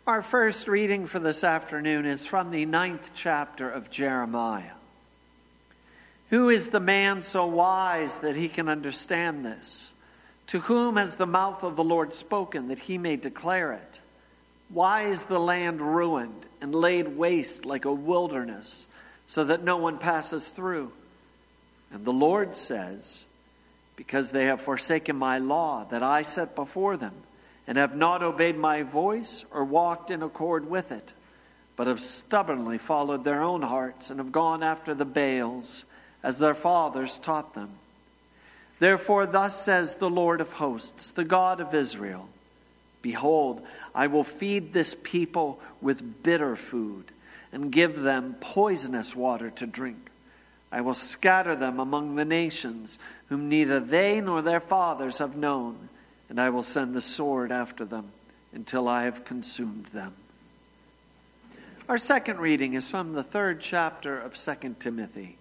Our first reading for this afternoon is from the 9th chapter of Jeremiah. Who is the man so wise that he can understand this? To whom has the mouth of the Lord spoken that he may declare it? Why is the land ruined and laid waste like a wilderness, so that no one passes through? And the Lord says, because they have forsaken my law that I set before them, and have not obeyed my voice or walked in accord with it, but have stubbornly followed their own hearts and have gone after the Baals, as their fathers taught them. Therefore thus says the Lord of hosts, the God of Israel, behold, I will feed this people with bitter food and give them poisonous water to drink. I will scatter them among the nations, whom neither they nor their fathers have known, and I will send the sword after them until I have consumed them. Our second reading is from the 3rd chapter of 2 Timothy.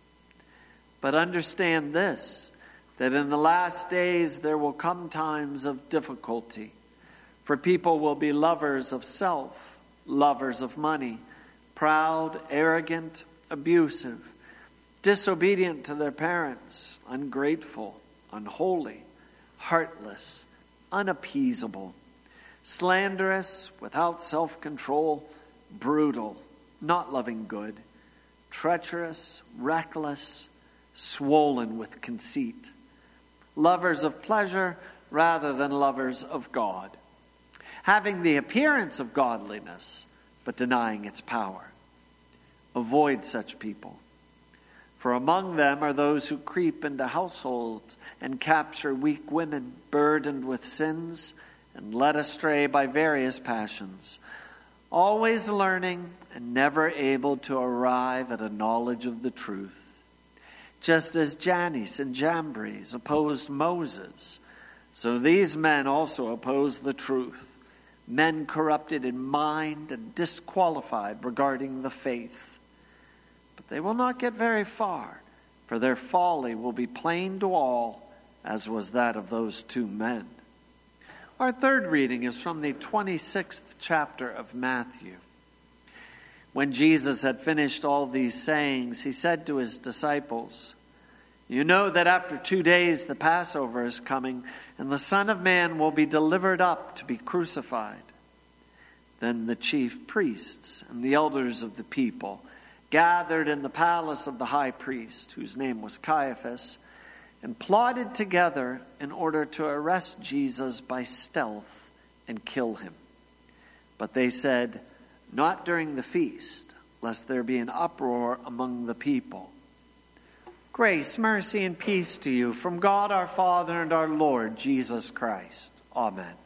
But understand this, that in the last days there will come times of difficulty. For people will be lovers of self, lovers of money, proud, arrogant, abusive, disobedient to their parents, ungrateful, unholy, heartless, unappeasable, slanderous, without self-control, brutal, not loving good, treacherous, reckless, swollen with conceit, lovers of pleasure rather than lovers of God, having the appearance of godliness, but denying its power. Avoid such people. For among them are those who creep into households and capture weak women burdened with sins and led astray by various passions, always learning and never able to arrive at a knowledge of the truth. Just as Jannes and Jambres opposed Moses, so these men also oppose the truth, men corrupted in mind and disqualified regarding the faith. But they will not get very far, for their folly will be plain to all, as was that of those 2 men. Our third reading is from the 26th chapter of Matthew. When Jesus had finished all these sayings, he said to his disciples, you know that after 2 days the Passover is coming, and the Son of Man will be delivered up to be crucified. Then the chief priests and the elders of the people gathered in the palace of the high priest, whose name was Caiaphas, and plotted together in order to arrest Jesus by stealth and kill him. But they said, not during the feast, lest there be an uproar among the people. Grace, mercy, and peace to you from God our Father and our Lord Jesus Christ. Amen.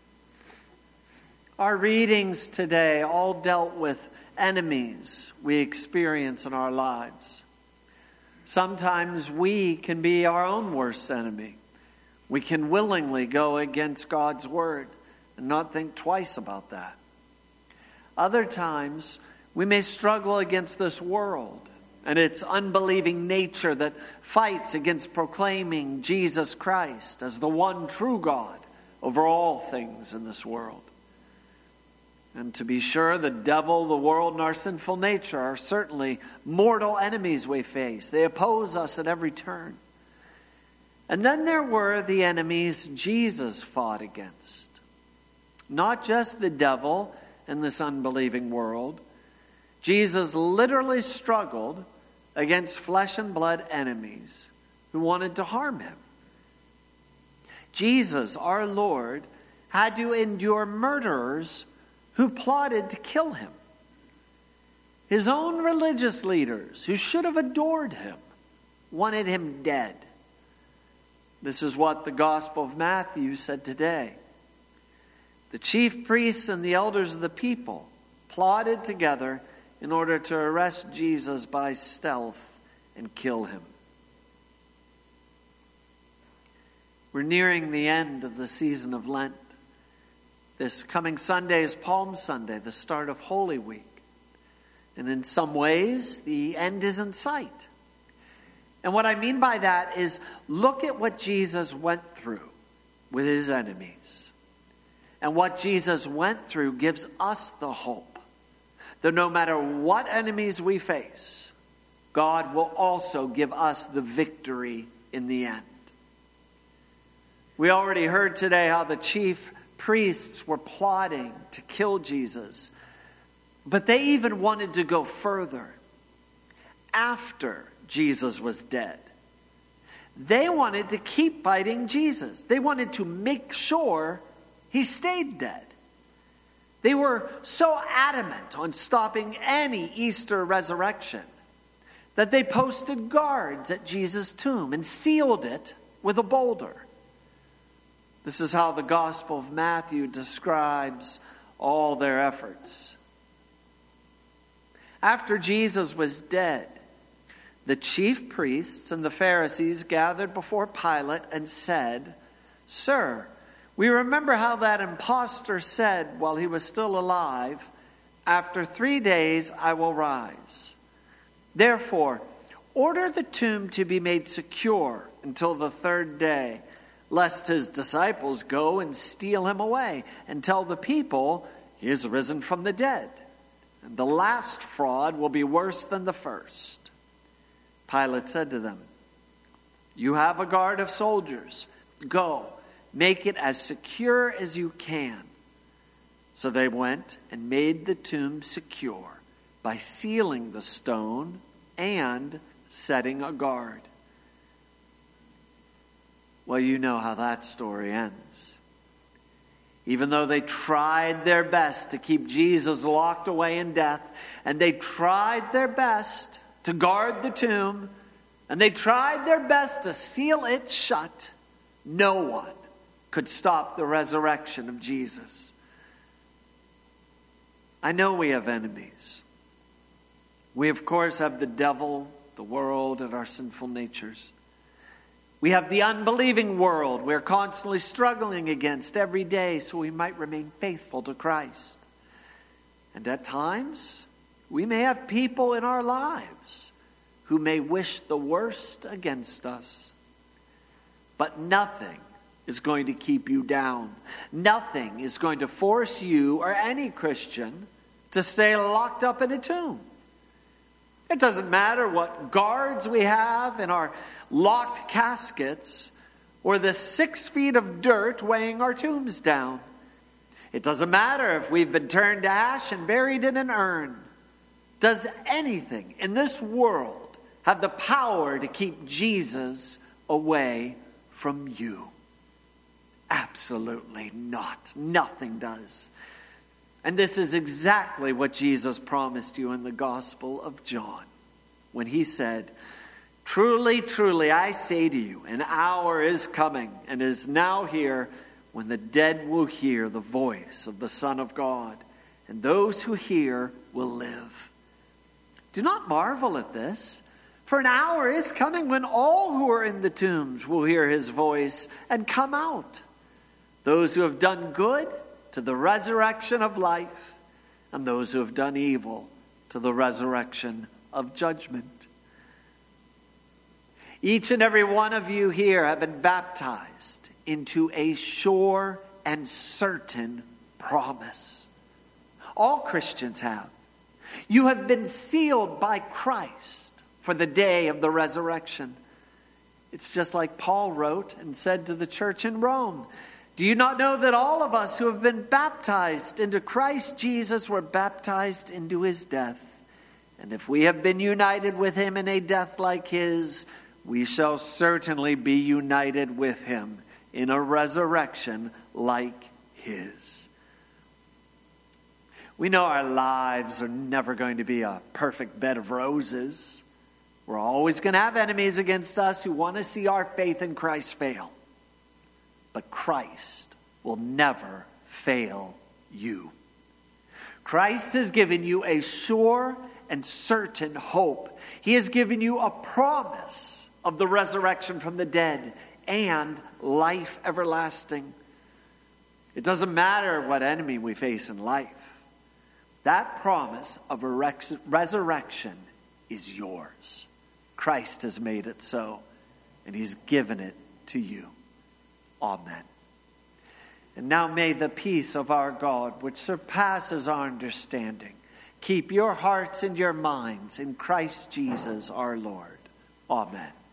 Our readings today all dealt with enemies we experience in our lives. Sometimes we can be our own worst enemy. We can willingly go against God's word and not think twice about that. Other times, we may struggle against this world and its unbelieving nature that fights against proclaiming Jesus Christ as the one true God over all things in this world. And to be sure, the devil, the world, and our sinful nature are certainly mortal enemies we face. They oppose us at every turn. And then there were the enemies Jesus fought against. Not just the devil and this unbelieving world. Jesus literally struggled against flesh and blood enemies who wanted to harm him. Jesus, our Lord, had to endure murderers who plotted to kill him. His own religious leaders, who should have adored him, wanted him dead. This is what the Gospel of Matthew said today. The chief priests and the elders of the people plotted together in order to arrest Jesus by stealth and kill him. We're nearing the end of the season of Lent. This coming Sunday is Palm Sunday, the start of Holy Week. And in some ways, the end is in sight. And what I mean by that is, look at what Jesus went through with his enemies. And what Jesus went through gives us the hope that no matter what enemies we face, God will also give us the victory in the end. We already heard today how the chief priests were plotting to kill Jesus, but they even wanted to go further. After Jesus was dead, they wanted to keep fighting Jesus. They wanted to make sure he stayed dead. They were so adamant on stopping any Easter resurrection that they posted guards at Jesus' tomb and sealed it with a boulder. This is how the Gospel of Matthew describes all their efforts. After Jesus was dead, the chief priests and the Pharisees gathered before Pilate and said, "Sir, we remember how that impostor said while he was still alive, 'After 3 days I will rise.' Therefore, order the tomb to be made secure until the 3rd day, lest his disciples go and steal him away and tell the people he is risen from the dead. And the last fraud will be worse than the first." Pilate said to them, "You have a guard of soldiers. Go, make it as secure as you can." So they went and made the tomb secure by sealing the stone and setting a guard. Well, you know how that story ends. Even though they tried their best to keep Jesus locked away in death, and they tried their best to guard the tomb, and they tried their best to seal it shut, no one could stop the resurrection of Jesus. I know we have enemies. We, of course, have the devil, the world, and our sinful natures. We have the unbelieving world we're constantly struggling against every day so we might remain faithful to Christ. And at times, we may have people in our lives who may wish the worst against us. But nothing is going to keep you down. Nothing is going to force you or any Christian to stay locked up in a tomb. It doesn't matter what guards we have in our locked caskets or the 6 feet of dirt weighing our tombs down. It doesn't matter if we've been turned to ash and buried in an urn. Does anything in this world have the power to keep Jesus away from you? Absolutely not. Nothing does. And this is exactly what Jesus promised you in the Gospel of John when he said, "Truly, truly, I say to you, an hour is coming and is now here when the dead will hear the voice of the Son of God, and those who hear will live." Do not marvel at this, for an hour is coming when all who are in the tombs will hear his voice and come out. Those who have done good to the resurrection of life, and those who have done evil to the resurrection of judgment. Each and every one of you here have been baptized into a sure and certain promise. All Christians have. You have been sealed by Christ for the day of the resurrection. It's just like Paul wrote and said to the church in Rome, "Do you not know that all of us who have been baptized into Christ Jesus were baptized into his death? And if we have been united with him in a death like his, we shall certainly be united with him in a resurrection like his." We know our lives are never going to be a perfect bed of roses. We're always going to have enemies against us who want to see our faith in Christ fail. But Christ will never fail you. Christ has given you a sure and certain hope. He has given you a promise of the resurrection from the dead and life everlasting. It doesn't matter what enemy we face in life. That promise of a resurrection is yours. Christ has made it so, and he's given it to you. Amen. And now may the peace of our God, which surpasses our understanding, keep your hearts and your minds in Christ Jesus our Lord. Amen.